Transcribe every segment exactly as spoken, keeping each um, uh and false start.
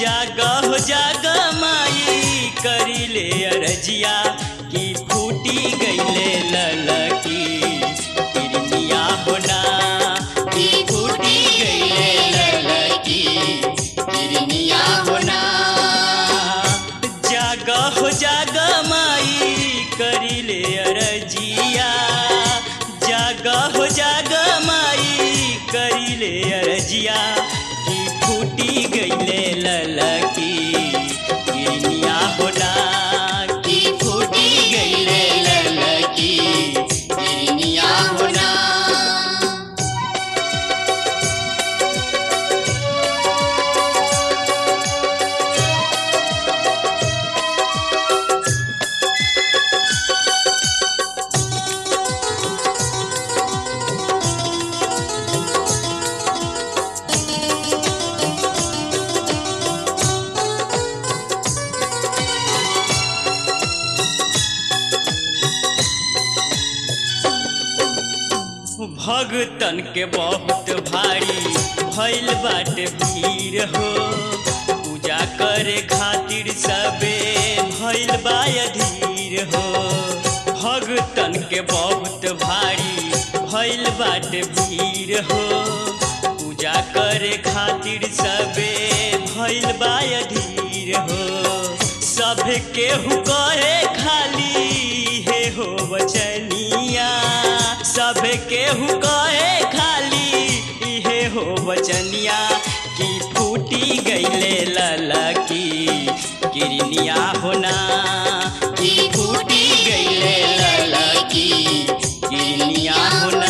जागह जागह माई करिले अरजिया की फूटी गईले ललकी किरनिया होना की फूटी गईले ललकी किरनिया होना। जागह जागह माई करिले अरजिया जागह जागह माई करिले अरजिया की फूटी गईले ललकी किरनिया होना की फूटी गईले ललकी किरनिया होना। भगतन के बहुत भारी भइल बाटे भीड़ हो पूजा करे खातिर सबे भइल बा अधीर हो। भगतन के बहुत भारी भइल बाटे भीड़ हो पूजा करे खातिर सबे भइल बा अधीर हो। सब केहू कहे खाली हे हो वचनिया सब केहू कहे खाली इहे हो वचनिया की फूटी गईले ललकी किरनिया होना की फूटी गईले ललकी किरनिया होना।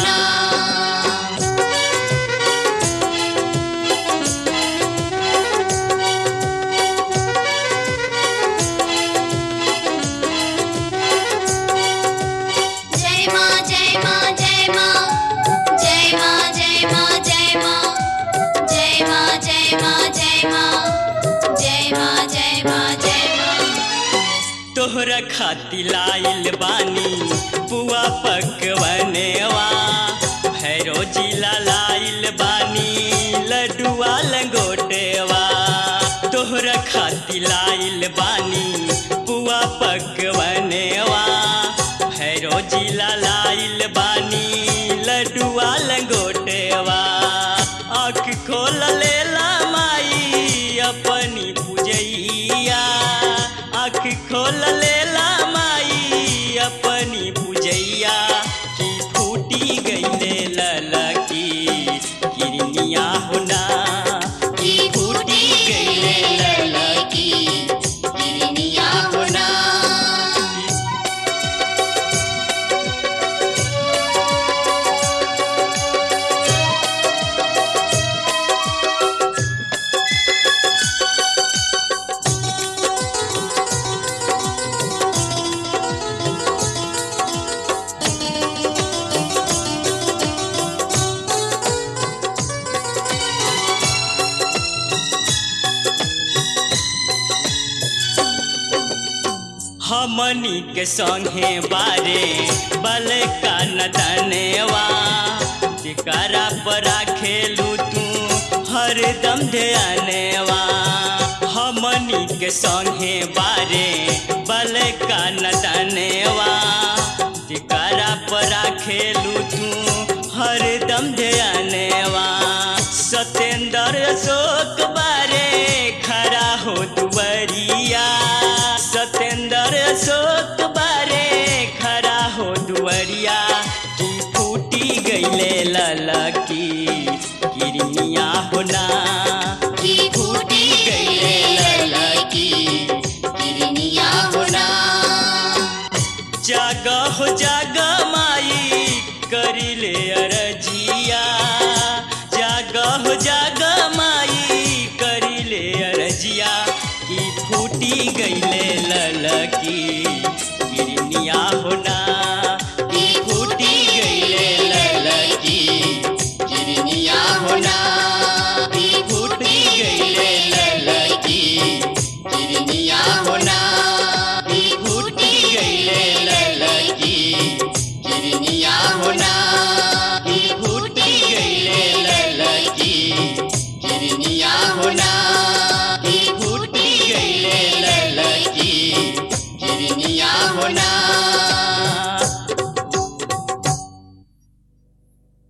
तोहरा खाती लाइल बानी बुआ पकवनेवा भैरो जिला लाइल बानी लड्डुआ लंगोटेवा। तोहरा खाती लाइल बानी बुआ पकवनेवा भैरो जिला लाइल बानी लड्डुआ लंगोटेवा। आँख खोल लेला माई अपनी पूजैया आँख खोल लेला माई अपनी पूजैया की फूटी गईले ललकी किरनिया होना की फूटी गईले ललकी किरनिया होना। हमनी के संगे बारे बल का नदनेवा टिकारा पर खेलू तू हरदम ध्यानेवा। हमनी के संगे बारे बल का नदनेवा टिकारा पर खेलू तू हरदम ध्यानेवा। सतेंद्र अशोक बारे खड़ा हो दुवरिया सतेंद्र अशोक बारे खड़ा हो दुवरिया की फूटी गईले ललकी किरनिया होना की फूटी गईले ललकी किरनिया होना। जागह जागह माई करिले अरजिया जागह जागह माई करिले अरजिया की फूटी गईले ललकी किरनिया होना।